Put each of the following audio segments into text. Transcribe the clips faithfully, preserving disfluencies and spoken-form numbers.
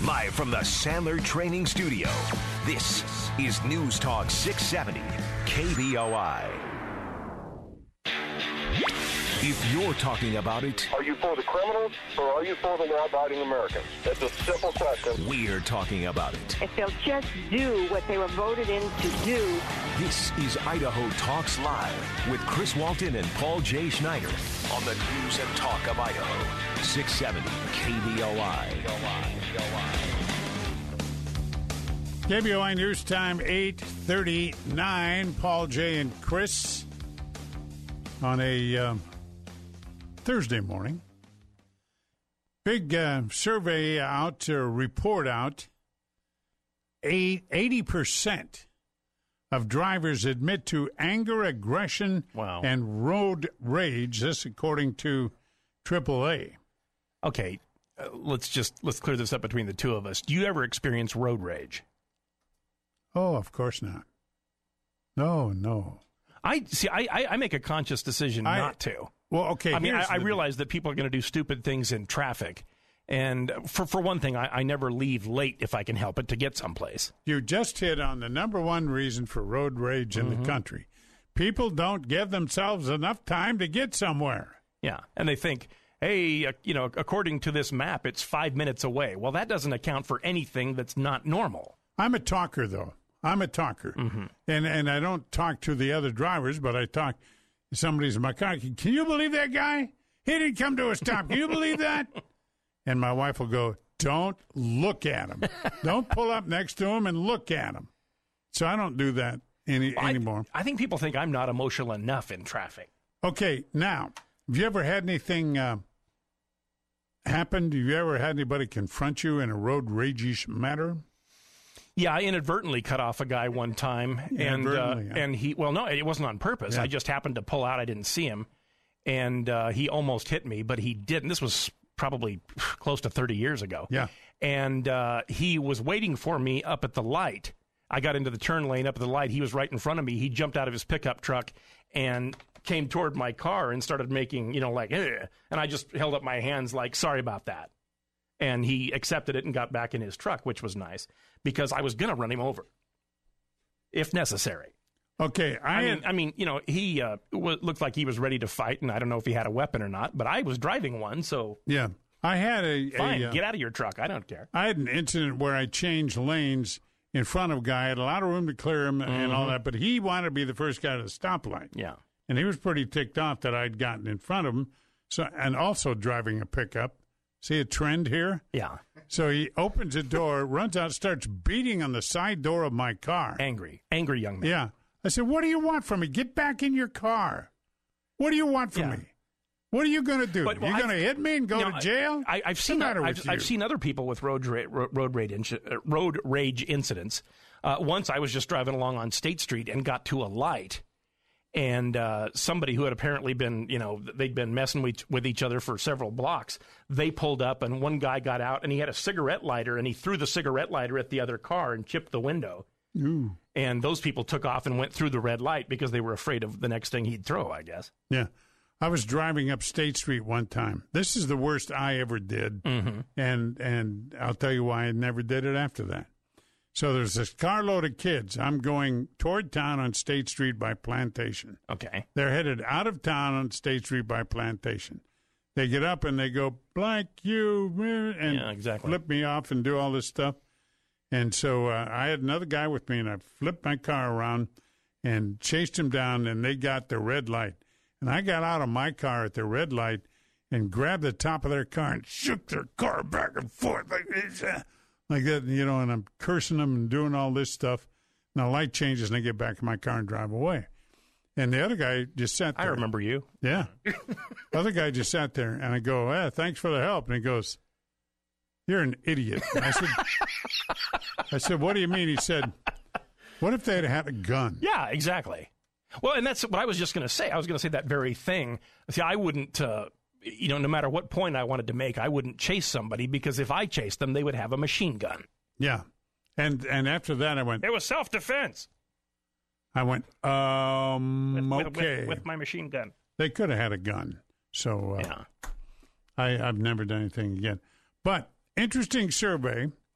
Live from the Sandler Training Studio, this is News Talk six seventy K B O I. If you're talking about it, are you for the criminals or are you for the law-abiding Americans? That's a simple question. We're talking about it. If they'll just do what they were voted in to do. This is Idaho Talks Live with Chris Walton and Paul J. Schneider on the News and Talk of Idaho. six seventy K B O I. K B O I News Time, eight thirty-nine. Paul J. and Chris on a uh, Thursday morning. Big uh, survey out, uh, report out. eighty percent of drivers admit to anger, aggression, wow. and road rage. This according to triple A. Okay, uh, let's just let's clear this up between the two of us. Do you ever experience road rage? Oh, of course not. No, no. I see. I, I, I make a conscious decision I, not to. Well, okay. I mean, I, I the, realize that people are going to do stupid things in traffic, and for for one thing, I, I never leave late if I can help it to get someplace. You just hit on the number one reason for road rage in mm-hmm. the country. People don't give themselves enough time to get somewhere. Yeah, and they think, hey, uh, you know, according to this map, it's five minutes away. Well, that doesn't account for anything that's not normal. I'm a talker, though. I'm a talker. Mm-hmm. And and I don't talk to the other drivers, but I talk to somebody's in my car. Can you believe that guy? He didn't come to a stop. Can you believe that? And my wife will go, don't look at him. Don't pull up next to him and look at him. So I don't do that any well, anymore. I, I think people think I'm not emotional enough in traffic. Okay, now, have you ever had anything uh, happen? Have you ever had anybody confront you in a road rage-ish matter? Yeah, I inadvertently cut off a guy one time, and uh, yeah. and he well, no, it wasn't on purpose. Yeah. I just happened to pull out. I didn't see him, and uh, he almost hit me, but he didn't. This was probably close to thirty years ago. Yeah, and uh, he was waiting for me up at the light. I got into the turn lane up at the light. He was right in front of me. He jumped out of his pickup truck and came toward my car and started making, you know, like, eh. And I just held up my hands like, sorry about that. And he accepted it and got back in his truck, which was nice, because I was going to run him over, if necessary. Okay. I, I mean, had, I mean, you know, he uh, w- looked like he was ready to fight, and I don't know if he had a weapon or not, but I was driving one, so... Yeah. I had a... Fine, a, uh, get out of your truck. I don't care. I had an incident where I changed lanes in front of a guy. I had a lot of room to clear him and Mm-hmm. all that, but he wanted to be the first guy to the stoplight. Yeah. And he was pretty ticked off that I'd gotten in front of him, so and also driving a pickup. See a trend here? Yeah. So he opens the door, runs out, starts beating on the side door of my car. Angry. Angry young man. Yeah. I said, what do you want from me? Get back in your car. What do you want from Yeah. me? What are you going to do? But, well, you going to hit me and go no, to jail? I, I've seen matter I've, with you? I've seen other people with road ra- road rage inci- uh, road rage incidents. Uh, once I was just driving along on State Street and got to a light, and uh, somebody who had apparently been, you know, they'd been messing with, with each other for several blocks. They pulled up, and one guy got out, and he had a cigarette lighter, and he threw the cigarette lighter at the other car and chipped the window. Ooh. And those people took off and went through the red light because they were afraid of the next thing he'd throw, I guess. Yeah. I was driving up State Street one time. This is the worst I ever did, mm-hmm. and and I'll tell you why I never did it after that. So there's this carload of kids. I'm going toward town on State Street by Plantation. Okay. They're headed out of town on State Street by Plantation. They get up and they go, blank you, and yeah, exactly. flip me off and do all this stuff. And so uh, I had another guy with me, and I flipped my car around and chased him down, and they got the red light. And I got out of my car at the red light and grabbed the top of their car and shook their car back and forth like this, uh, like that, you know, and I'm cursing them and doing all this stuff. And the light changes, and I get back in my car and drive away. And the other guy just sat there. I remember you. Yeah. The other guy just sat there, and I go, eh, thanks for the help. And he goes, you're an idiot. And I said, I said, what do you mean? He said, what if they had had a gun? Yeah, exactly. Well, and that's what I was just going to say. I was going to say that very thing. See, I wouldn't, uh, you know, no matter what point I wanted to make, I wouldn't chase somebody because if I chased them, they would have a machine gun. Yeah. And and after that, I went, it was self-defense. I went, um, with, okay. With, with my machine gun. They could have had a gun. So uh, yeah. I, I've never done anything again. But interesting survey.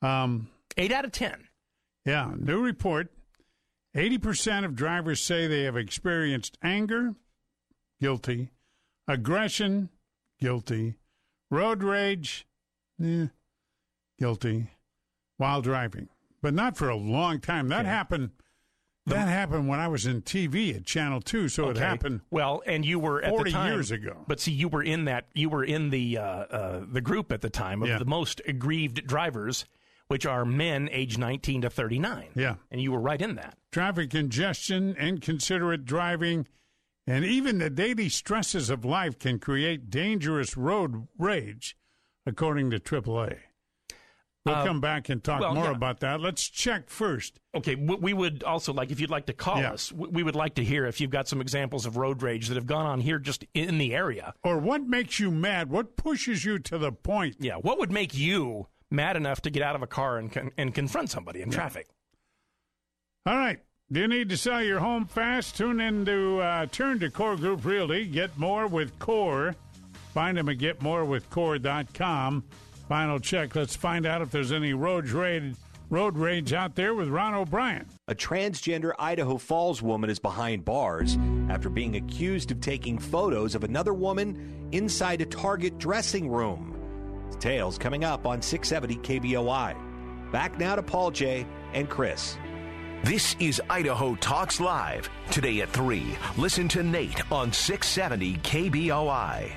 Um, Eight out of ten. Yeah, new report. eighty percent of drivers say they have experienced anger, guilty, aggression, guilty, road rage, eh, guilty, while driving. But not for a long time. That okay. happened That happened when I was in T V at Channel two, so okay. it happened. Well, and you were at forty the time, years ago. But see, you were in that. You were in the uh, uh, the group at the time of yeah. the most aggrieved drivers, which are men aged nineteen to thirty-nine. Yeah, and you were right in that. Traffic congestion, inconsiderate driving, and even the daily stresses of life can create dangerous road rage, according to triple A. We'll uh, come back and talk well, more yeah. about that. Let's check first. Okay, we would also like, if you'd like to call yeah. us, we would like to hear if you've got some examples of road rage that have gone on here just in the area. Or what makes you mad? What pushes you to the point? Yeah, what would make you mad enough to get out of a car and con- and confront somebody in yeah. traffic? All right. Do you need to sell your home fast? Tune in to uh, Turn to Core Group Realty. Get more with Core. Find them at get more with core dot com. Final check. Let's find out if there's any road rage, road rage out there with Ron O'Brien. A transgender Idaho Falls woman is behind bars after being accused of taking photos of another woman inside a Target dressing room. Details coming up on six seventy K B O I. Back now to Paul J. and Chris. This is Idaho Talks Live. Today at three, listen to Nate on six seventy K B O I.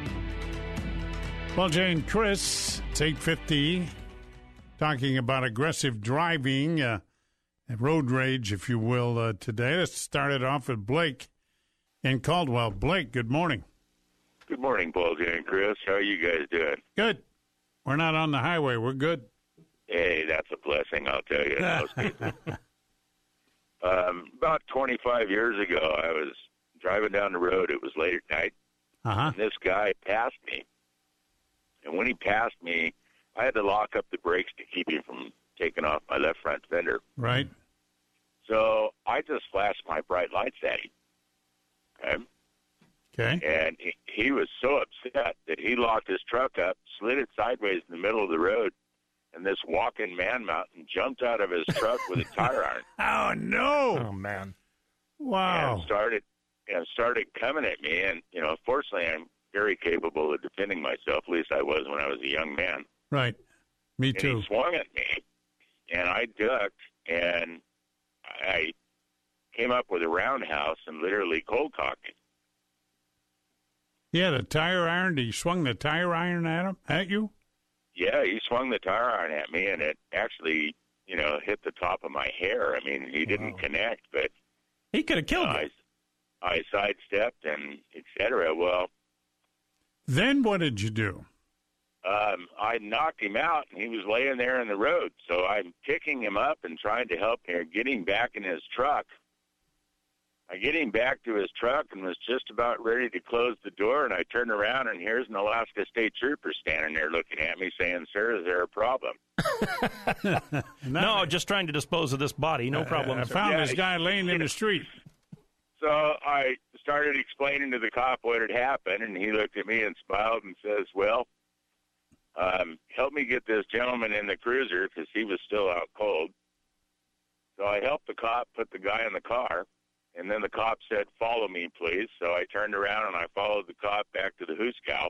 Well, Jane, Chris, it's eight fifty, talking about aggressive driving, uh, road rage, if you will, uh, today. Let's start it off with Blake in Caldwell. Blake, good morning. Good morning, Paul, Jane, and Chris. How are you guys doing? Good. We're not on the highway. We're good. Hey, that's a blessing, I'll tell you. In most cases. um, about twenty-five years ago, I was driving down the road. It was late at night. Uh-huh. And this guy passed me. And when he passed me, I had to lock up the brakes to keep him from taking off my left front fender. Right. So I just flashed my bright lights at him. Okay. Okay. And he, he was so upset that he locked his truck up, slid it sideways in the middle of the road, and this walking man mountain jumped out of his truck with a tire iron. Oh, no. Oh, man. Wow. And started, and started coming at me. And, you know, fortunately, I'm very capable of defending myself. At least I was when I was a young man. Right. Me and too. He swung at me, and I ducked, and I came up with a roundhouse and literally cold cocked him. He had a tire iron. He swung the tire iron at him, at you? Yeah, he swung the tire iron at me, and it actually, you know, hit the top of my hair. I mean, he didn't wow. connect, but he could have killed uh, you. I, I sidestepped and et cetera. Well, then what did you do? Um, I knocked him out, and he was laying there in the road. So I'm picking him up and trying to help him get him back in his truck. I get him back to his truck and was just about ready to close the door, and I turned around, and here's an Alaska State Trooper standing there looking at me saying, "Sir, is there a problem?" No, just trying to dispose of this body. No problem. Uh, I found yeah, this guy laying in the street. So I started explaining to the cop what had happened, and he looked at me and smiled and says, well, um, help me get this gentleman in the cruiser because he was still out cold. So I helped the cop put the guy in the car, and then the cop said, follow me, please. So I turned around, and I followed the cop back to the Hooskow.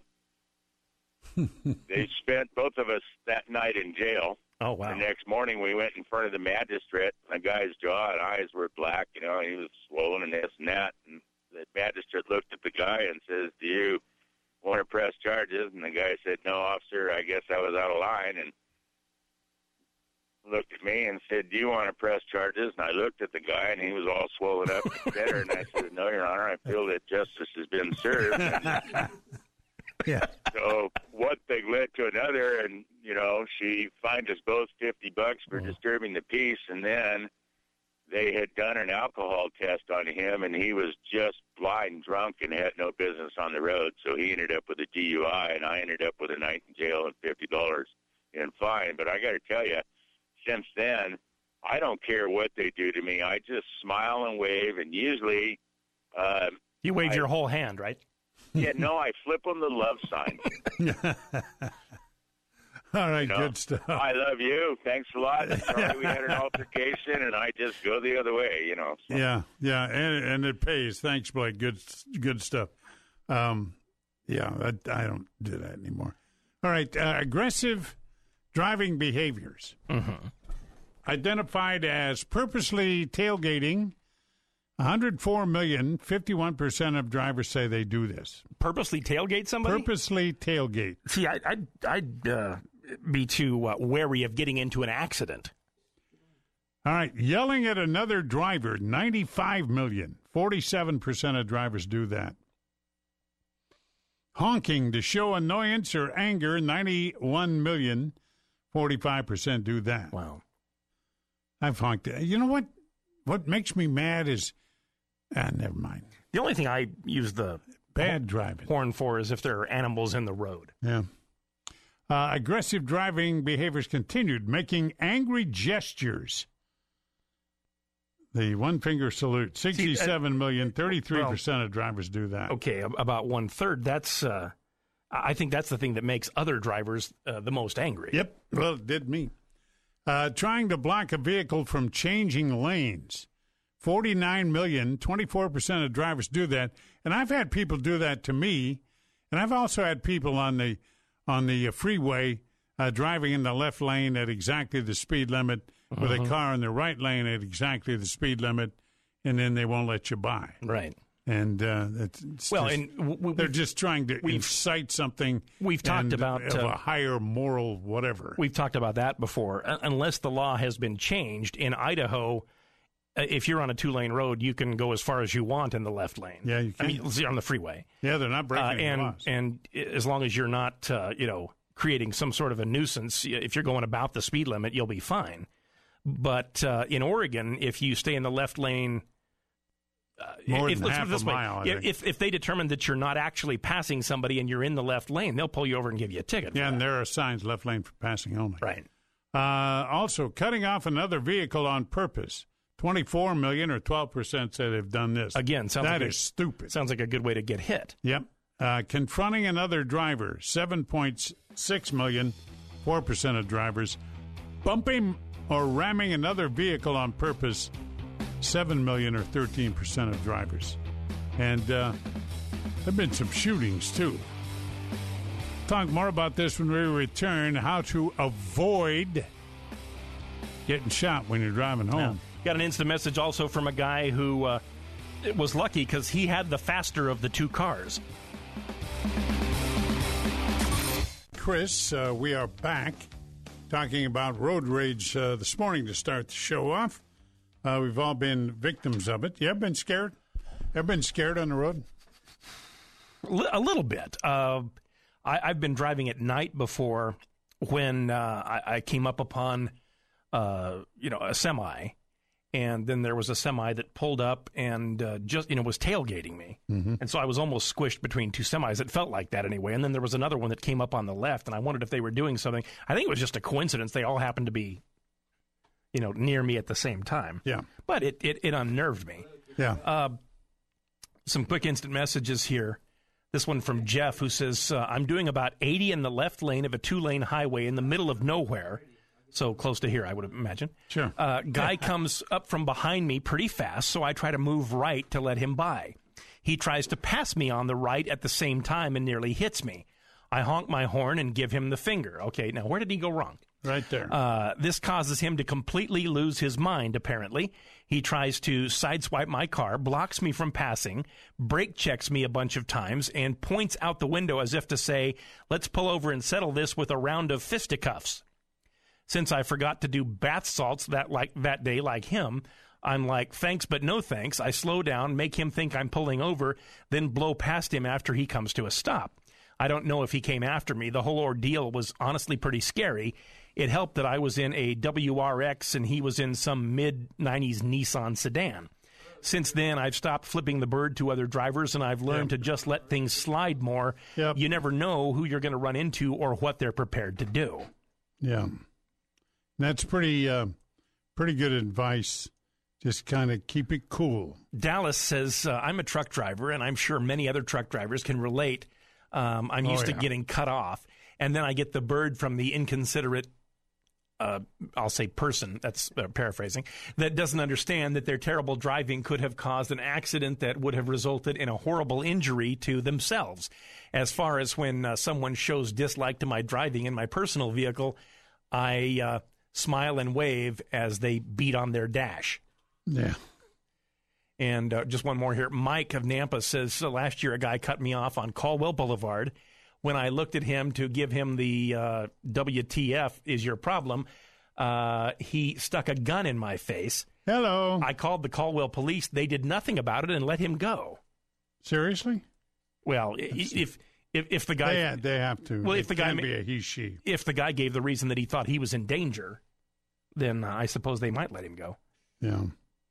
They spent both of us that night in jail. Oh, wow. The next morning, we went in front of the magistrate. The guy's jaw and eyes were black, you know, and he was swollen and this and that. And the magistrate looked at the guy and says, do you want to press charges? And the guy said, no, officer, I guess I was out of line. And looked at me and said, do you want to press charges? And I looked at the guy, and he was all swollen up and better. And I said, no, Your Honor, I feel that justice has been served. And yeah. So one thing led to another, and, you know, she fined us both fifty bucks for oh. disturbing the peace, and then they had done an alcohol test on him, and he was just blind drunk and had no business on the road, so he ended up with a D U I, and I ended up with a night in jail and fifty dollars in fine. But I got to tell you, since then, I don't care what they do to me. I just smile and wave, and usually um, you wave I, your whole hand, right? Yeah, no, I flip them the love sign. All right, You know, good stuff. I love you. Thanks a lot. Sorry we had an altercation, and I just go the other way, you know. So. Yeah, yeah, and and it pays. Thanks, Blake. Good, good stuff. Um, yeah, I, I don't do that anymore. All right, uh, aggressive driving behaviors Mm-hmm. identified as purposely tailgating. one hundred four million, fifty-one percent of drivers say they do this. Purposely tailgate somebody? Purposely tailgate. See, I, I'd, I'd uh, be too uh, wary of getting into an accident. All right, yelling at another driver, ninety-five million, forty-seven percent of drivers do that. Honking to show annoyance or anger, ninety-one million, forty-five percent do that. Wow. I've honked. You know what? What makes me mad is, ah, never mind. The only thing I use the Bad driving. horn for is if there are animals in the road. Yeah. Uh, aggressive driving behaviors continued, making angry gestures. The one finger salute, sixty-seven million, thirty-three percent of drivers do that. Okay, about one third. That's, uh, I think that's the thing that makes other drivers uh, the most angry. Yep. Well, it did me. Uh, trying to block a vehicle from changing lanes. forty-nine million, twenty-four percent of drivers do that. And I've had people do that to me. And I've also had people on the on the freeway uh, driving in the left lane at exactly the speed limit with Uh-huh. a car in the right lane at exactly the speed limit, and then they won't let you by. Right. And uh, it's, it's Well, just, and w- w- they're just trying to we've- incite something. we've talked and about, of uh, a higher moral whatever. We've talked about that before. Uh, unless the law has been changed in Idaho, uh, if you're on a two-lane road, you can go as far as you want in the left lane. Yeah, you can. I mean, you're on the freeway. Yeah, they're not breaking Uh, any and laws. and as long as you're not, uh, you know, creating some sort of a nuisance, if you're going about the speed limit, you'll be fine. But uh, in Oregon, if you stay in the left lane, uh, More if, than let's put half it this a way, mile, I if, think. if if they determine that you're not actually passing somebody and you're in the left lane, they'll pull you over and give you a ticket. Yeah, for and that. there are signs left lane for passing only. Right. Uh, also, cutting off another vehicle on purpose. twenty-four million or twelve percent say they've done this. Again, sounds That like is a, stupid. Sounds like a good way to get hit. Yep. Uh, confronting another driver, seven point six million, four percent of drivers. Bumping or ramming another vehicle on purpose, seven million or thirteen percent of drivers. And uh, there have been some shootings, too. Talk more about this when we return, how to avoid getting shot when you're driving home. Yeah. Got an instant message also from a guy who uh, was lucky because he had the faster of the two cars. Chris, uh, we are back talking about road rage uh, this morning to start the show off. Uh, we've all been victims of it. You ever been scared? Ever been scared on the road? Li- A little bit. Uh, I, I've been driving at night before when uh, I, I came up upon, uh, you know, a semi, and then there was a semi that pulled up and uh, just, you know, was tailgating me. Mm-hmm. And so I was almost squished between two semis. It felt like that anyway. And then there was another one that came up on the left, and I wondered if they were doing something. I think it was just a coincidence. They all happened to be, you know, near me at the same time. Yeah. But it, it, it unnerved me. Yeah. Uh, some quick instant messages here. This one from Jeff, who says, uh, I'm doing about eighty in the left lane of a two-lane highway in the middle of nowhere. So close to here, I would imagine. Sure. Uh, guy comes up from behind me pretty fast, so I try to move right to let him by. He tries to pass me on the right at the same time and nearly hits me. I honk my horn and give him the finger. Okay, now where did he go wrong? Right there. Uh, this causes him to completely lose his mind, apparently. He tries to sideswipe my car, blocks me from passing, brake checks me a bunch of times, and points out the window as if to say, let's pull over and settle this with a round of fisticuffs. Since I forgot to do bath salts that like that day like him, I'm like, thanks, but no thanks. I slow down, make him think I'm pulling over, then blow past him after he comes to a stop. I don't know if he came after me. The whole ordeal was honestly pretty scary. It helped that I was in a W R X and he was in some mid nineties Nissan sedan. Since then, I've stopped flipping the bird to other drivers, and I've learned Yep. to just let things slide more. Yep. You never know who you're going to run into or what they're prepared to do. Yeah. That's pretty, uh, pretty good advice. Just kind of keep it cool. Dallas says, uh, I'm a truck driver, and I'm sure many other truck drivers can relate. Um, I'm Oh, used yeah. to getting cut off. and then I get the bird from the inconsiderate, uh, I'll say person, that's uh, paraphrasing, that doesn't understand that their terrible driving could have caused an accident that would have resulted in a horrible injury to themselves. As far as when uh, someone shows dislike to my driving in my personal vehicle, I uh, smile and wave as they beat on their dash. Yeah. And uh, just one more here. Mike of Nampa says, so last year a guy cut me off on Caldwell Boulevard. When I looked at him to give him the uh, W T F is your problem, uh, he stuck a gun in my face. Hello. I called the Caldwell police. They did nothing about it and let him go. Seriously? Well, if if if the guy they, they have to. Well, it if the guy can't be a he she. If the guy gave the reason that he thought he was in danger, then uh, I suppose they might let him go. Yeah.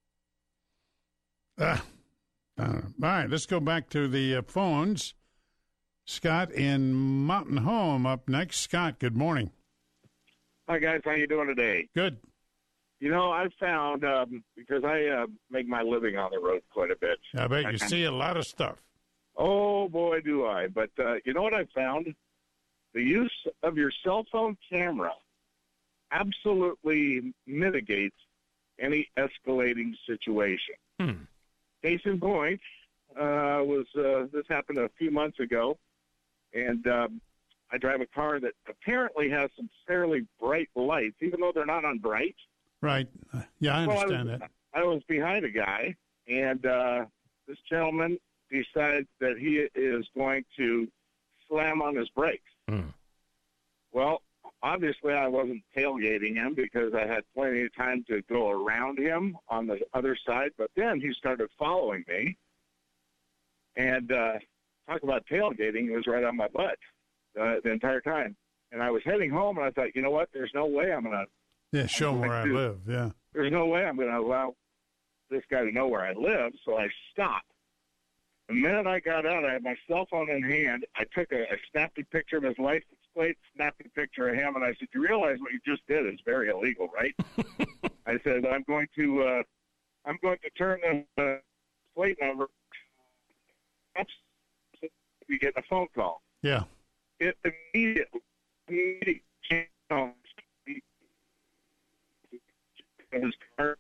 Ah, all right, let's go back to the uh, phones. Scott in Mountain Home up next. Scott, good morning. Hi, guys. How you doing today? Good. You know, I found, um, because I uh, make my living on the road quite a bit. I bet you see a lot of stuff. Oh, boy, do I. But uh, you know what I found? The use of your cell phone camera absolutely mitigates any escalating situation. Hmm. Case in point, uh, was uh, this happened a few months ago, and um, I drive a car that apparently has some fairly bright lights, even though they're not on bright. Right. Yeah, I understand well, I was, that. I was behind a guy, and uh, this gentleman decides that he is going to slam on his brakes. Mm. Well, obviously I wasn't tailgating him because I had plenty of time to go around him on the other side, but then he started following me, and uh, talk about tailgating, he was right on my butt uh, the entire time. And I was heading home, and I thought, you know what, there's no way I'm going to Yeah, show I'm where I do, live, yeah. There's no way I'm going to allow this guy to know where I live, so I stopped. The minute I got out, I had my cell phone in hand. I took a, a snappy picture of his license plate, snappy picture of him, and I said, you realize what you just did is very illegal, right? I said, I'm going to uh, I'm going to turn the uh, plate number. You get a phone call. Yeah. It immediately, immediately changed his car.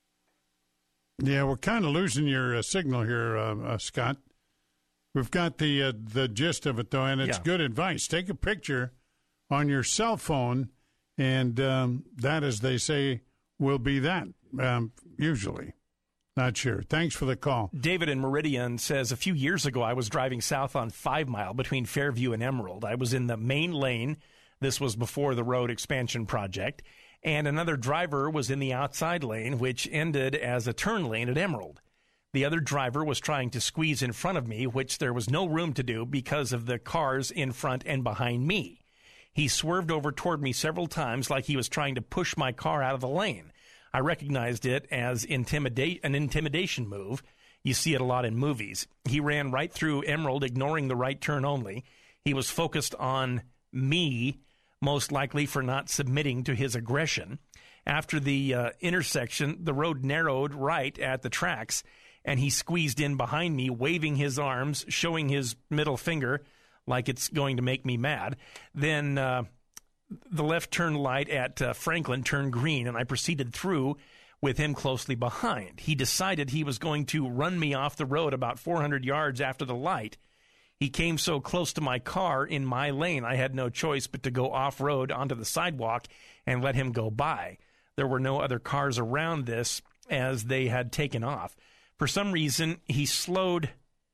Yeah, we're kind of losing your uh, signal here, uh, uh, Scott. We've got the uh, the gist of it, though, and it's Yeah. good advice. Take a picture on your cell phone, and um, that, as they say, will be that, um, usually. Not sure. Thanks for the call. David in Meridian says, a few years ago, I was driving south on Five Mile between Fairview and Emerald. I was in the main lane. This was before the road expansion project. And another driver was in the outside lane, which ended as a turn lane at Emerald. The other driver was trying to squeeze in front of me, which there was no room to do because of the cars in front and behind me. He swerved over toward me several times like he was trying to push my car out of the lane. I recognized it as intimidate an intimidation move. You see it a lot in movies. He ran right through Emerald, ignoring the right turn only. He was focused on me, most likely for not submitting to his aggression. After the uh, intersection, the road narrowed right at the tracks, and he squeezed in behind me, waving his arms, showing his middle finger like it's going to make me mad. Then uh, the left turn light at uh, Franklin turned green, and I proceeded through with him closely behind. He decided he was going to run me off the road about four hundred yards after the light. He came so close to my car in my lane, I had no choice but to go off-road onto the sidewalk and let him go by. There were no other cars around this as they had taken off. For some reason, he slowed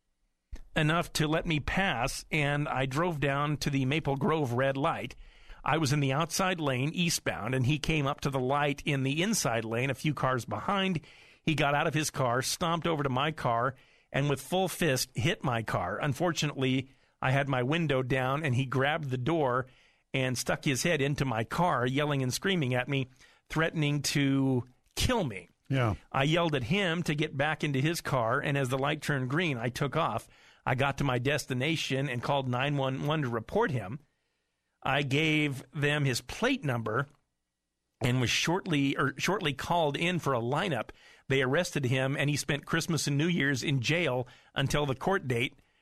enough to let me pass, and I drove down to the Maple Grove red light. I was in the outside lane, eastbound, and he came up to the light in the inside lane, a few cars behind. He got out of his car, stomped over to my car, and with full fist hit my car. Unfortunately, I had my window down, and he grabbed the door and stuck his head into my car, yelling and screaming at me, threatening to kill me. Yeah. I yelled at him to get back into his car, and as the light turned green, I took off. I got to my destination and called nine one one to report him. I gave them his plate number and was shortly or shortly called in for a lineup. They arrested him, and he spent Christmas and New Year's in jail until the court date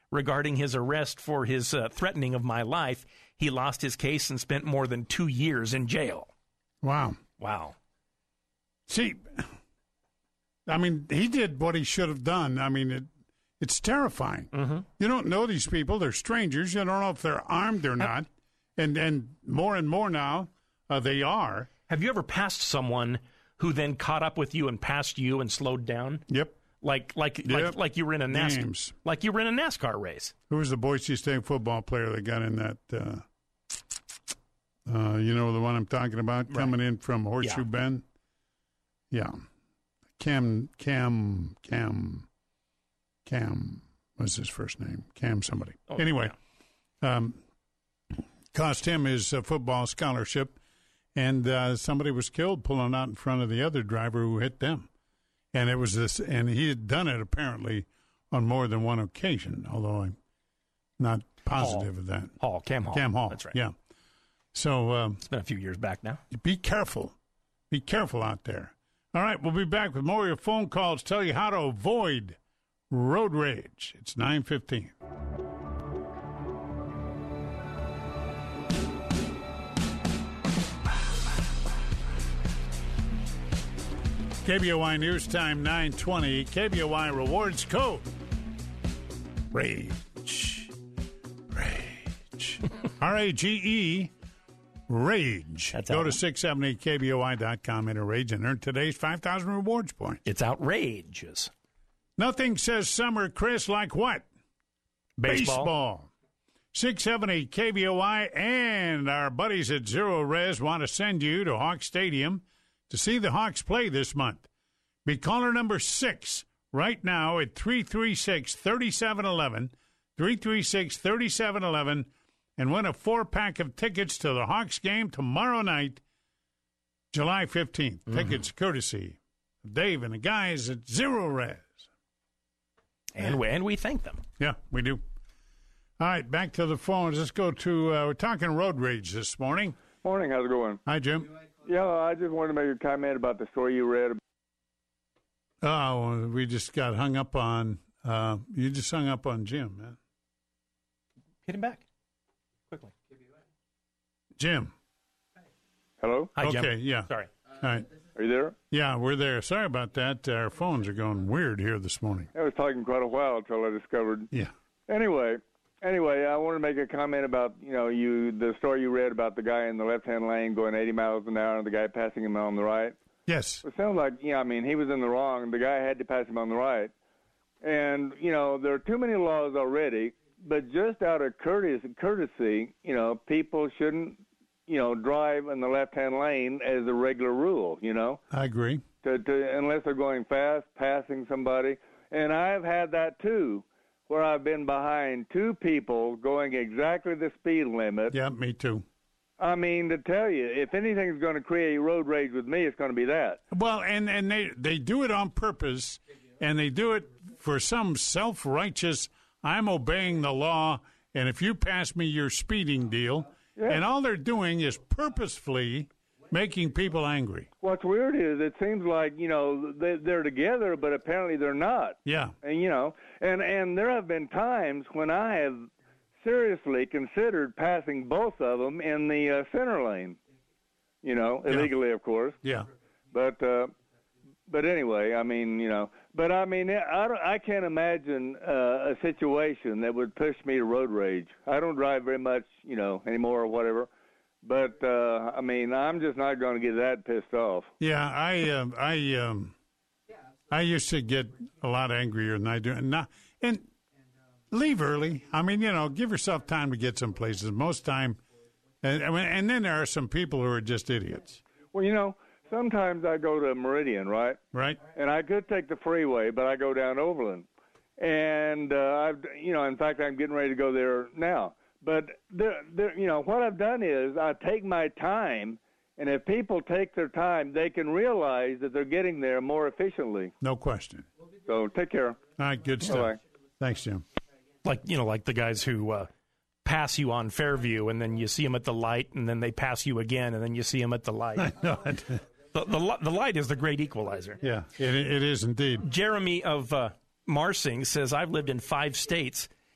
regarding his arrest for his uh, threatening of my life. He lost his case and spent more than two years in jail. Wow. Wow. See, I mean, he did what he should have done. I mean, it, it's terrifying. Mm-hmm. You don't know these people. They're strangers. You don't know if they're armed or not. And, and more and more now, uh, they are. Have you ever passed someone who then caught up with you and passed you and slowed down? Yep. Like like Yep. like like you were in a NASCAR Names. like you were in a NASCAR race. Who was the Boise State football player that got in that? Uh, uh, you know the one I'm talking about, Right. coming in from Horseshoe Yeah. Bend. Yeah, Cam Cam Cam Cam. What's his first name? Cam somebody. Oh, anyway, um, cost him his uh, football scholarship, and uh, somebody was killed pulling out in front of the other driver who hit them. And it was this, and he had done it apparently on more than one occasion, although I'm not positive Hall. of that. Hall, Cam Hall. Cam Hall. That's right. Yeah. So um, It's been a few years back now. be careful. Be careful out there. All right, we'll be back with more of your phone calls, tell you how to avoid road rage. It's nine fifteen. K B O I News Time nine twenty. K B O I Rewards Code. Rage. Rage. R A G E. Rage. That's Go out. to six seventy K B O I dot com, enter Rage, and earn today's five thousand rewards points. It's outrageous. Nothing says summer, Chris, like what? Baseball. Baseball. six seventy K B O I and our buddies at Zero Res want to send you to Hawk Stadium to see the Hawks play this month. Be caller number six right now at three three six, three seven one one, three three six, three seven one one, and win a four-pack of tickets to the Hawks game tomorrow night, July fifteenth. Mm-hmm. Tickets courtesy of Dave and the guys at Zero Res. And we, and we thank them. Yeah, we do. All right, back to the phones. Let's go to, uh, we're talking road rage this morning. Morning, how's it going? Hi, Jim. Yeah, I just wanted to make a comment about the story you read. Oh, we just got hung up on, uh, you just hung up on Jim, man. Hit him back. Quickly. Jim. Hello? Hi, Jim. Okay, yeah. Sorry. All right. Are you there? Yeah, we're there. Sorry about that. Our phones are going weird here this morning. I was talking quite a while until I discovered. Yeah. Anyway, anyway, I want to make a comment about, you know, you the story you read about the guy in the left-hand lane going eighty miles an hour and the guy passing him on the right. Yes. It sounds like, yeah, I mean, he was in the wrong. The guy had to pass him on the right. And, you know, there are too many laws already, but just out of courtesy, courtesy, you know, people shouldn't, you know, drive in the left-hand lane as a regular rule, you know. I agree. To, to, unless they're going fast, passing somebody. And I've had that, too, where I've been behind two people going exactly the speed limit. Yeah, me too. I mean, to tell you, if anything's going to create road rage with me, it's going to be that. Well, and, and they, they do it on purpose, and they do it for some self-righteous, I'm obeying the law, and if you pass me, you're speeding deal. Yeah. And all they're doing is purposefully making people angry. What's weird is it seems like, you know, they, they're together, but apparently they're not. Yeah. And, you know, and, and there have been times when I have seriously considered passing both of them in the uh, center lane, you know, Yeah. illegally, of course. Yeah. But, uh, but anyway, I mean, you know, but I mean, I, don't, I can't imagine uh, a situation that would push me to road rage. I don't drive very much, you know, anymore or whatever. But, uh, I mean, I'm just not going to get that pissed off. Yeah, I, um, I, um, I used to get a lot angrier than I do, and not, and leave early. I mean, you know, give yourself time to get some places. Most time, and, and then there are some people who are just idiots. Well, you know, sometimes I go to Meridian, right? Right. And I could take the freeway, but I go down Overland. And, uh, I've, you know, in fact, I'm getting ready to go there now. But, there, there, you know, what I've done is I take my time, and if people take their time, they can realize that they're getting there more efficiently. No question. So take care. All right, good stuff. Bye-bye. Thanks, Jim. Like, you know, like the guys who uh, pass you on Fairview, and then you see them at the light, and then they pass you again, and then you see them at the light. No, the, the, li- the light is the great equalizer. yeah, it, it is indeed. Jeremy of uh, Marsing says, I've lived in five states,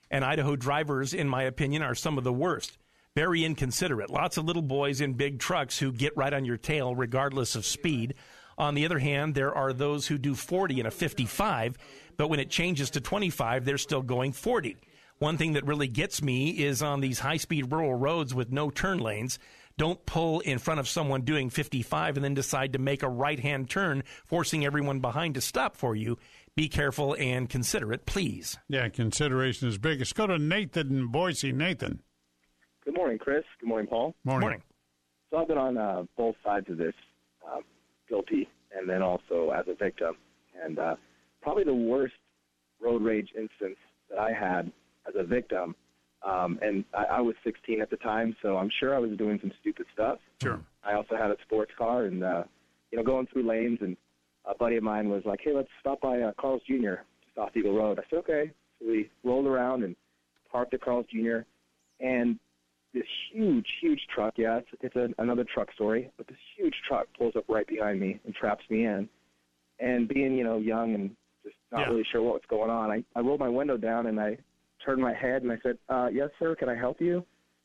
And Idaho drivers, in my opinion, are some of the worst. Very inconsiderate. Lots of little boys in big trucks who get right on your tail regardless of speed. On the other hand, there are those who do forty in a fifty-five, but when it changes to twenty-five, they're still going forty. One thing that really gets me is on these high-speed rural roads with no turn lanes, don't pull in front of someone doing fifty-five and then decide to make a right-hand turn, forcing everyone behind to stop for you. Be careful and considerate, please. Yeah, consideration is big. Let's go to Nathan in Boise. Nathan. Good morning, Chris. Good morning, Paul. Morning. Morning. So I've been on uh, both sides of this, uh, guilty and then also as a victim. And uh, probably the worst road rage instance that I had as a victim, um, and I, I was sixteen at the time, so I'm sure I was doing some stupid stuff. Sure. I also had a sports car and, uh, you know, going through lanes, and a buddy of mine was like, hey, let's stop by uh, Carl's Junior just off Eagle Road. I said, okay. So we rolled around and parked at Carl's Junior, and this huge, huge truck, yeah, it's, it's a, another truck story, but this huge truck pulls up right behind me and traps me in. And being, you know, young and just not Yeah. really sure what was going on, I, I rolled my window down and I turned my head and I said, uh, yes, sir, can I help you?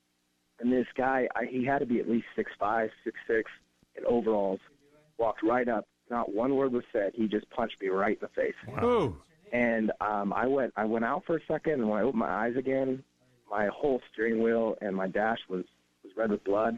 And this guy, I, he had to be at least six five, six six in overalls, walked right up. Not one word was said. He just punched me right in the face. Wow. And um, I went I went out for a second, and when I opened my eyes again, my whole steering wheel and my dash was, was red with blood.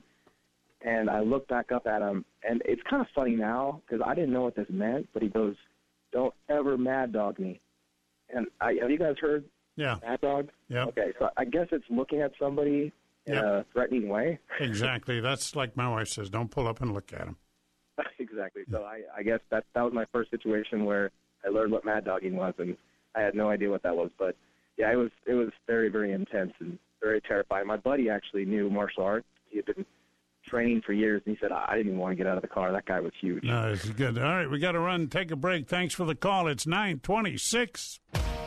And I looked back up at him, and it's kind of funny now because I didn't know what this meant, but he goes, don't ever mad dog me. And I, have you guys heard Yeah. mad dog? Yeah. Okay, so I guess it's looking at somebody in Yep. a threatening way. Exactly. That's like my wife says, don't pull up and look at him. Exactly. So I, I guess that that was my first situation where I learned what mad dogging was, and I had no idea what that was. But yeah, it was it was very, very intense and very terrifying. My buddy actually knew martial arts. He had been training for years, and he said, I didn't even want to get out of the car. That guy was huge. No, it's good. All right, we got to run, take a break. Thanks for the call. It's nine twenty-six.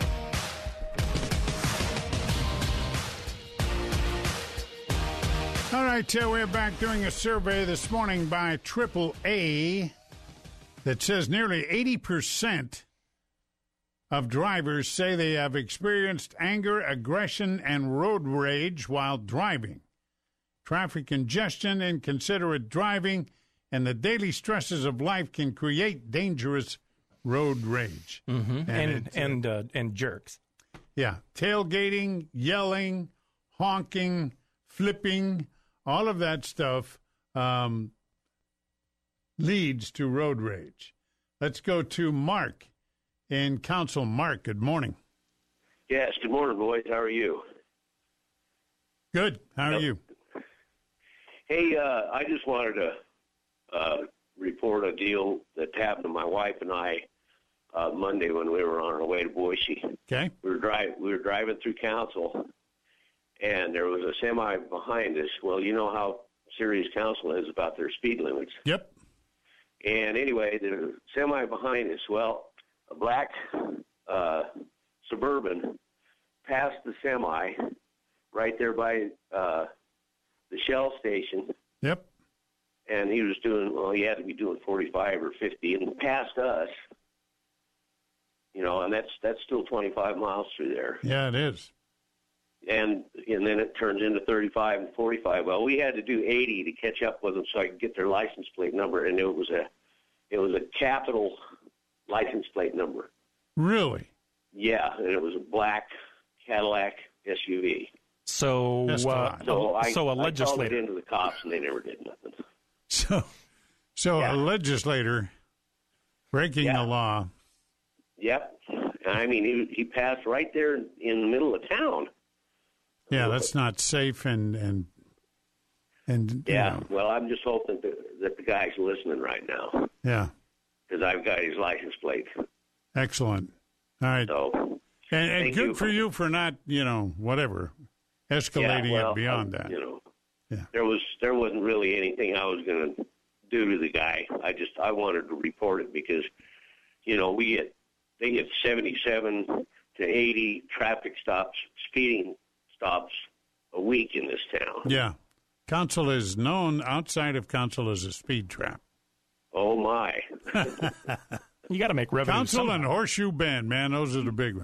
All right, uh, we're back doing a survey this morning by Triple A that says nearly eighty percent of drivers say they have experienced anger, aggression, and road rage while driving. Traffic congestion, inconsiderate driving, and the daily stresses of life can create dangerous road rage. Mm-hmm. And And and it, uh, and, uh, and jerks. Yeah, tailgating, yelling, honking, flipping, all of that stuff um, leads to road rage. Let's go to Mark in Council. Mark, good morning. Yes, good morning, boys. How are you? Good. How are Yep. you? Hey, uh, I just wanted to uh, report a deal that happened to my wife and I uh, Monday when we were on our way to Boise. Okay. We were driving. We were driving through Council, and there was a semi behind us. Well, you know how serious Council is about their speed limits. Yep. And anyway, the semi behind us. Well, a black uh, Suburban passed the semi right there by uh, the Shell station. Yep. And he was doing, well, he had to be doing forty-five or fifty, and passed us. You know, and that's that's still twenty-five miles through there. Yeah, it is. And and then it turns into thirty-five and forty-five. Well, we had to do eighty to catch up with them so I could get their license plate number, and it was a it was a capital license plate number. Really? Yeah, and it was a black Cadillac S U V. So, That's uh, fine. So I, so a I called it legislator. into the cops, and they never did nothing. So, so Yeah. a legislator breaking Yeah. the law. Yep. I mean, he he passed right there in the middle of town. Yeah, that's not safe and and and you Yeah. know, Well, I'm just hoping that, that the guy's listening right now yeah. because I've got his license plate. Excellent. All right. So, And, and Thank good you. for you for not, you know, whatever, escalating yeah, well, it beyond I- that. You know, Yeah. there was there wasn't really anything I was going to do to the guy. I just I wanted to report it because, you know, we get they get seventy-seven to eighty traffic stops, speeding stops a week in this town. Yeah. Council is known outside of council as a speed trap. Oh my! You got to make revenue. Council somehow. and Horseshoe Bend, man, those are the big ones.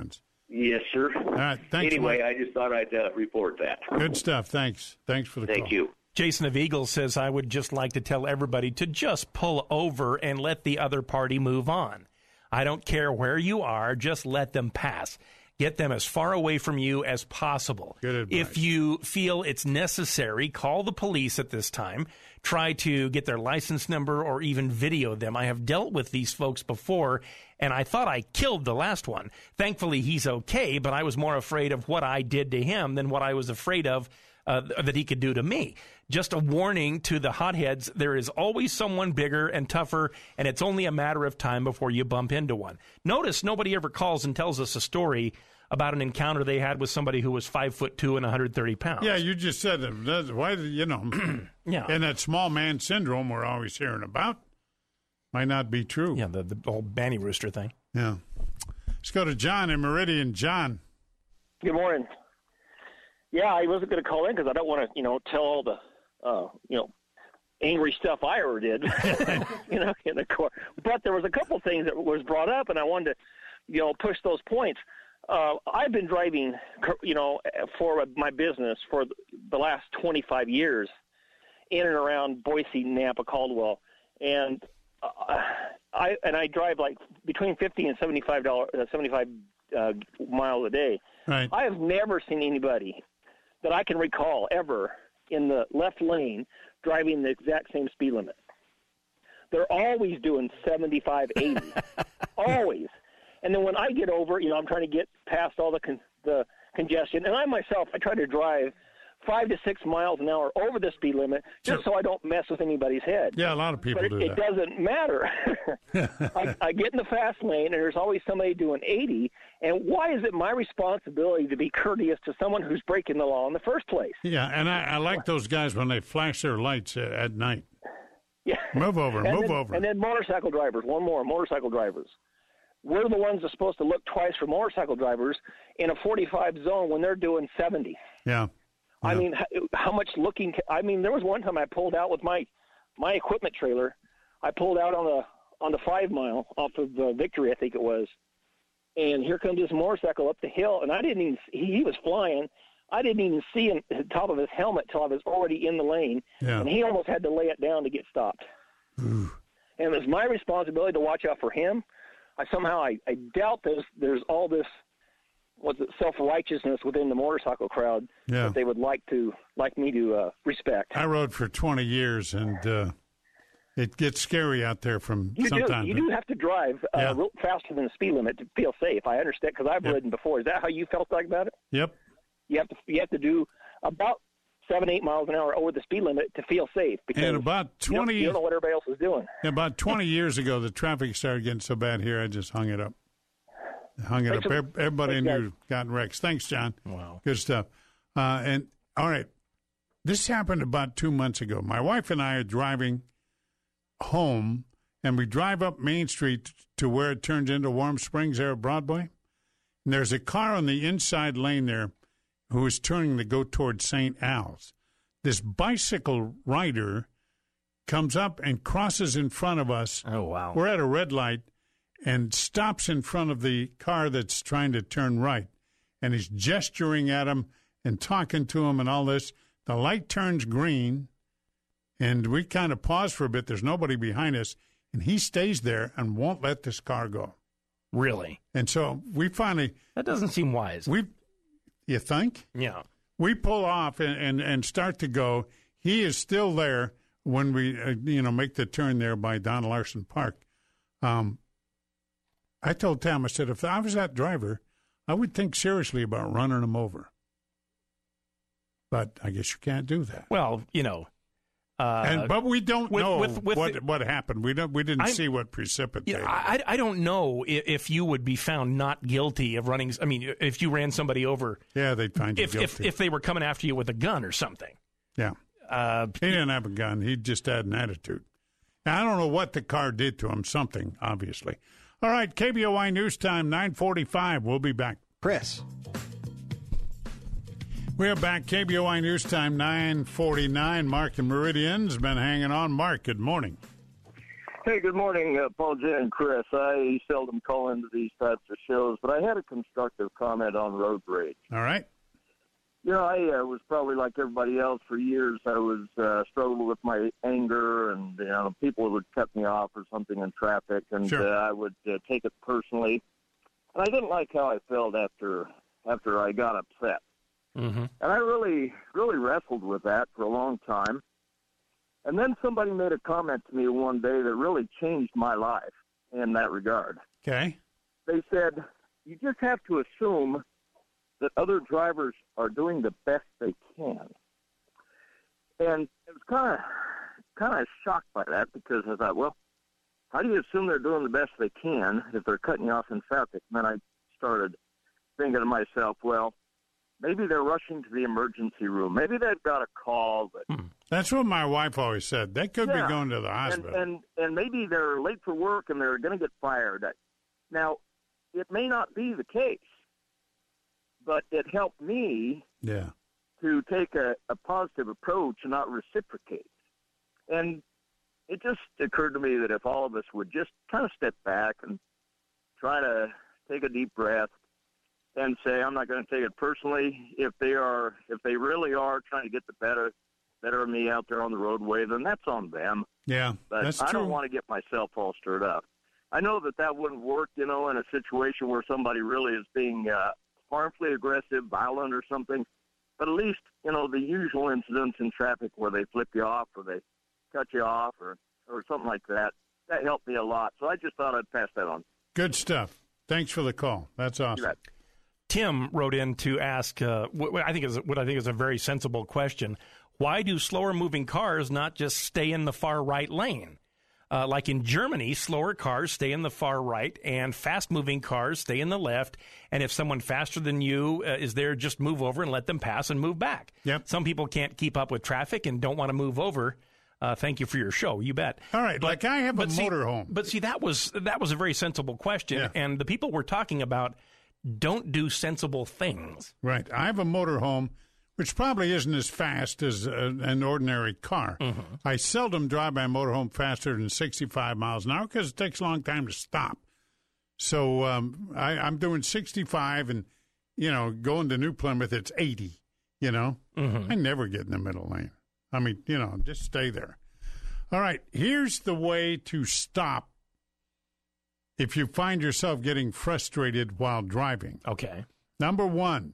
Yes, sir. All right. Thanks. Anyway, Mike. I just thought I'd uh, report that. Good stuff. Thanks. Thanks for the Thank call. you. Jason of Eagle says, I would just like to tell everybody to just pull over and let the other party move on. I don't care where you are, just let them pass. Get them as far away from you as possible. Good advice. If you feel it's necessary, call the police at this time. Try to get their license number or even video them. I have dealt with these folks before, and I thought I killed the last one. Thankfully, he's okay, but I was more afraid of what I did to him than what I was afraid of uh, that he could do to me. Just a warning to the hotheads, there is always someone bigger and tougher, and it's only a matter of time before you bump into one. Notice nobody ever calls and tells us a story about an encounter they had with somebody who was five foot two and one hundred thirty pounds. Yeah, you just said it. That's why, you know, yeah. And that small man syndrome we're always hearing about might not be true. Yeah, the, the old Banny Rooster thing. Yeah. Let's go to John in Meridian. John. Good morning. Yeah, I wasn't going to call in because I don't want to, you know, tell all the, uh, you know, angry stuff I ever did, you know, in the court. But there was a couple things that was brought up, and I wanted to, you know, push those points. Uh, I've been driving, you know, for my business for the last twenty-five years in and around Boise, Nampa, Caldwell, and uh, I and I drive like between fifty and seventy-five dollars, uh, seventy-five uh, miles a day. Right. I have never seen anybody that I can recall ever in the left lane driving the exact same speed limit. They're always doing seventy-five, eighty, always. And then when I get over, you know, I'm trying to get past all the con- the congestion. And I myself, I try to drive five to six miles an hour over the speed limit just Sure. so I don't mess with anybody's head. Yeah, a lot of people but it, do it that. doesn't matter. I, I get in the fast lane, and there's always somebody doing eighty. And why is it my responsibility to be courteous to someone who's breaking the law in the first place? Yeah, and I, I like those guys when they flash their lights at, at night. Yeah. Move over, and move then, over. And then motorcycle drivers, one more, motorcycle drivers. We're the ones that are supposed to look twice for motorcycle drivers in a forty-five zone when they're doing seventy. Yeah. I Yeah. mean, how, how much looking? I mean, there was one time I pulled out with my my equipment trailer. I pulled out on the on the five mile off of uh, Victory, I think it was, and here comes this motorcycle up the hill, and I didn't even. He, he was flying. I didn't even see him, the top of his helmet till I was already in the lane, Yeah. and he almost had to lay it down to get stopped. Ooh. And it was my responsibility to watch out for him. I somehow I, I doubt there's there's all this what's it, self-righteousness within the motorcycle crowd Yeah. that they would like to like me to uh, respect. I rode for twenty years, and uh, it gets scary out there from You do sometimes. you do have to drive uh, Yeah. real faster than the speed limit to feel safe. I understand because I've Yep. ridden before. Is that how you felt like about it? Yep. You have to you have to do about seven eight miles an hour over the speed limit to feel safe because And about you don't- twenty, you don't know what everybody else is doing. about twenty years ago, the traffic started getting so bad here, I just hung it up. Hung it Thanks up. for- Ev- Everybody thanks, knew got wrecks. Thanks, John. Wow. Good stuff. Uh, and all right, this happened about two months ago. My wife and I are driving home, and we drive up Main Street to where it turns into Warm Springs there at Broadway. And there's a car on the inside lane there who is turning to go towards Saint Al's. This bicycle rider comes up and crosses in front of us. Oh, wow. We're at a red light and stops in front of the car that's trying to turn right. And he's gesturing at him and talking to him and all this. The light turns green, and we kind of pause for a bit. There's nobody behind us, and he stays there and won't let this car go. Really? And so we finally... That doesn't seem wise. We, you think? Yeah. We pull off and, and, and start to go. He is still there when we, uh, you know, make the turn there by Don Larson Park. Um, I told Tam, I said, if I was that driver, I would think seriously about running him over. But I guess you can't do that. Well, you know. Uh, and but we don't with, know with, with what the, what happened. We don't. We didn't I'm, see what precipitated. You know, I, I don't know if, if you would be found not guilty of running. I mean, if you ran somebody over. Yeah, they'd find you if, guilty. If if they were coming after you with a gun or something. Yeah. Uh, he didn't have a gun. He just had an attitude. Now, I don't know what the car did to him. Something, obviously. All right, K B O I News Time, nine forty-five. We'll be back. Chris. We are back. K B O I News Time, nine forty-nine. Mark and Meridian's been hanging on. Mark, good morning. Hey, good morning, uh, Paul, J, and Chris. I seldom call into these types of shows, but I had a constructive comment on road rage. All right. You know, I uh, was probably like everybody else for years. I was uh, struggling with my anger, and you know, people would cut me off or something in traffic, and Sure. uh, I would uh, take it personally. And I didn't like how I felt after after I got upset. Mm-hmm. And I really, really wrestled with that for a long time. And then somebody made a comment to me one day that really changed my life in that regard. Okay. They said, you just have to assume that other drivers are doing the best they can. And I was kind of kind of shocked by that because I thought, well, how do you assume they're doing the best they can if they're cutting you off in traffic? And then I started thinking to myself, well, maybe they're rushing to the emergency room. Maybe they've got a call. But That's what my wife always said. They could Yeah. be going to the and, hospital. and and maybe they're late for work and they're going to get fired. Now, it may not be the case, but it helped me yeah. to take a, a positive approach and not reciprocate. And it just occurred to me that if all of us would just kind of step back and try to take a deep breath and say, I'm not going to take it personally. If they are, if they really are trying to get the better, better of me out there on the roadway, then that's on them. Yeah, But that's I true. don't want to get myself all stirred up. I know that that wouldn't work, you know, in a situation where somebody really is being uh, harmfully aggressive, violent or something. But at least, you know, the usual incidents in traffic where they flip you off or they cut you off or, or something like that, that helped me a lot. So I just thought I'd pass that on. Good stuff. Thanks for the call. That's awesome. Tim wrote in to ask uh, what I think is what I think is a very sensible question. Why do slower moving cars not just stay in the far right lane? Uh, like in Germany, slower cars stay in the far right, and fast moving cars stay in the left. And if someone faster than you uh, is there, just move over and let them pass and move back. Yep. Some people can't keep up with traffic and don't want to move over. Uh, thank you for your show. You bet. All right, like I have a but see- motorhome. But see, that was that was a very sensible question, Yeah. and the people we're talking about don't do sensible things. Right. I have a motorhome, which probably isn't as fast as a, an ordinary car. Mm-hmm. I seldom drive my motorhome faster than sixty-five miles an hour because it takes a long time to stop. So um, I, I'm doing sixty-five, and, you know, going to New Plymouth, it's eighty, you know. Mm-hmm. I never get in the middle lane. I mean, you know, just stay there. All right, here's the way to stop if you find yourself getting frustrated while driving. Okay. Number one,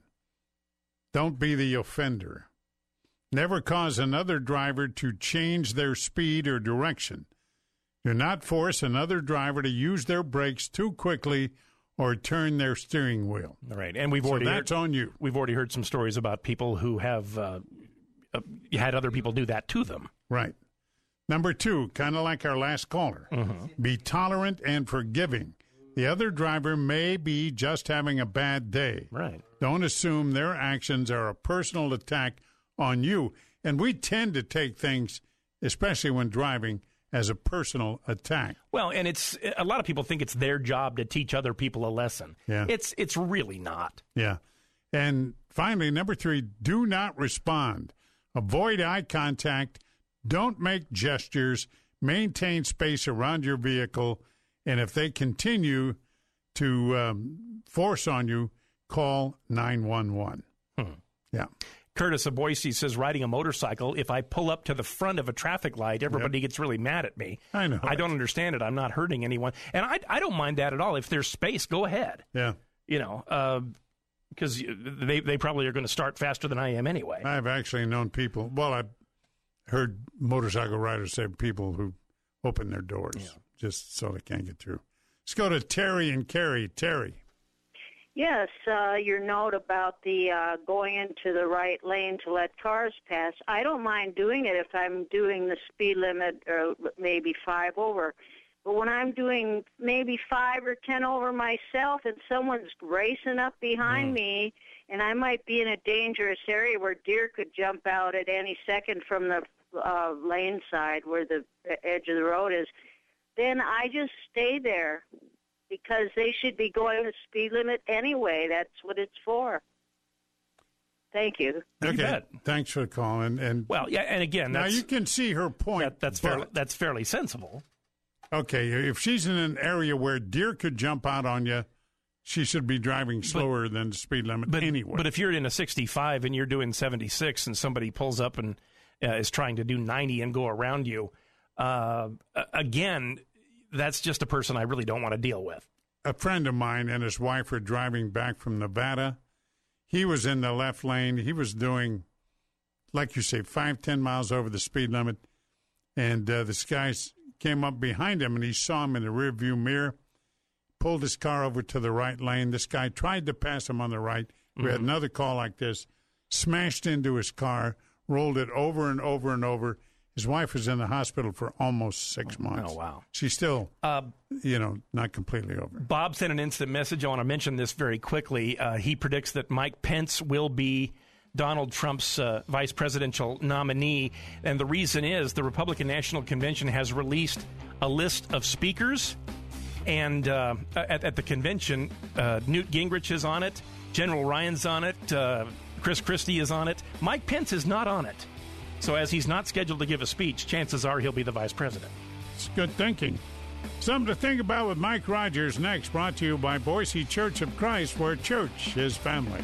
don't be the offender. Never cause another driver to change their speed or direction. Do not force another driver to use their brakes too quickly or turn their steering wheel. All right, and we've So already that's heard, on you. We've already heard some stories about people who have uh, uh, had other people do that to them. Right. Number two, kind of like our last caller, Mm-hmm. be tolerant and forgiving. The other driver may be just having a bad day. Right. Don't assume their actions are a personal attack on you. And we tend to take things, especially when driving, as a personal attack. Well, and it's a lot of people think it's their job to teach other people a lesson. Yeah. It's it's really not. Yeah. And finally, number three, do not respond. Avoid eye contact. Don't make gestures. Maintain space around your vehicle. And if they continue to um, force on you, call nine one one. Hmm. Yeah. Curtis of Boise says, riding a motorcycle, if I pull up to the front of a traffic light, everybody gets really mad at me. I know. I don't understand it. I'm not hurting anyone. And I, I don't mind that at all. If there's space, go ahead. Yeah. You know, because uh, they, they probably are going to start faster than I am anyway. I've actually known people, well, I've heard motorcycle riders say people who open their doors Yeah. just so they can't get through. Let's go to Terry and Carrie. Terry. Yes, uh, your note about the uh, going into the right lane to let cars pass. I don't mind doing it if I'm doing the speed limit or maybe five over. But when I'm doing maybe five or ten over myself and someone's racing up behind Mm. me and I might be in a dangerous area where deer could jump out at any second from the uh, lane side where the edge of the road is, then I just stay there. Because they should be going the speed limit anyway. That's what it's for. Thank you. Okay. bet. Thanks for the call. And, and Well, yeah, and again, now that's, you can see her point. that, that's but fairly, that's fairly sensible. Okay, if she's in an area where deer could jump out on you, she should be driving slower but, than the speed limit but, anyway. But if you're in a sixty-five and you're doing seventy-six and somebody pulls up and uh, is trying to do ninety and go around you, uh, again, that's just a person I really don't want to deal with. A friend of mine and his wife were driving back from Nevada. He was in the left lane. He was doing, like you say, five, ten miles over the speed limit. And uh, this guy came up behind him, and he saw him in the rearview mirror, pulled his car over to the right lane. This guy tried to pass him on the right. We mm-hmm. had another call like this, smashed into his car, rolled it over and over and over. His wife was in the hospital for almost six months. Oh, wow. She's still, uh, you know, not completely over. Bob sent an instant message. I want to mention this very quickly. Uh, he predicts that Mike Pence will be Donald Trump's uh, vice presidential nominee. And the reason is the Republican National Convention has released a list of speakers. And uh, at, at the convention, uh, Newt Gingrich is on it. General Ryan's on it. Uh, Chris Christie is on it. Mike Pence is not on it. So as he's not scheduled to give a speech, chances are he'll be the vice president. It's good thinking. Something to think about with Mike Rogers next, brought to you by Boise Church of Christ, where church is family.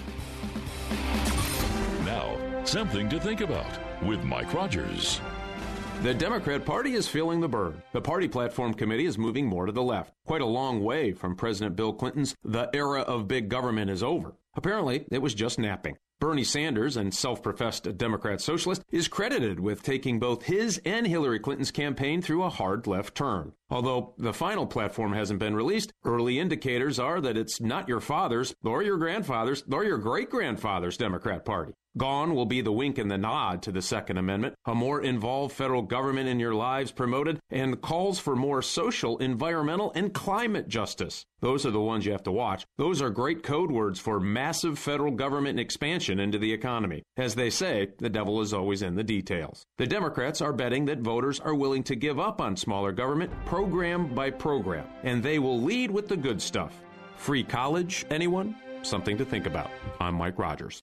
Now, something to think about with Mike Rogers. The Democrat Party is feeling the burn. The party platform committee is moving more to the left, quite a long way from President Bill Clinton's "the era of big government is over." Apparently, it was just napping. Bernie Sanders, and self-professed Democrat socialist, is credited with taking both his and Hillary Clinton's campaign through a hard left turn. Although the final platform hasn't been released, early indicators are that it's not your father's, or your grandfather's, or your great-grandfather's Democrat Party. Gone will be the wink and the nod to the Second Amendment, a more involved federal government in your lives promoted, and calls for more social, environmental, and climate justice. Those are the ones you have to watch. Those are great code words for massive federal government and expansion into the economy. As they say, the devil is always in the details. The Democrats are betting that voters are willing to give up on smaller government program by program, and they will lead with the good stuff. Free college, anyone? Something to think about. I'm Mike Rogers.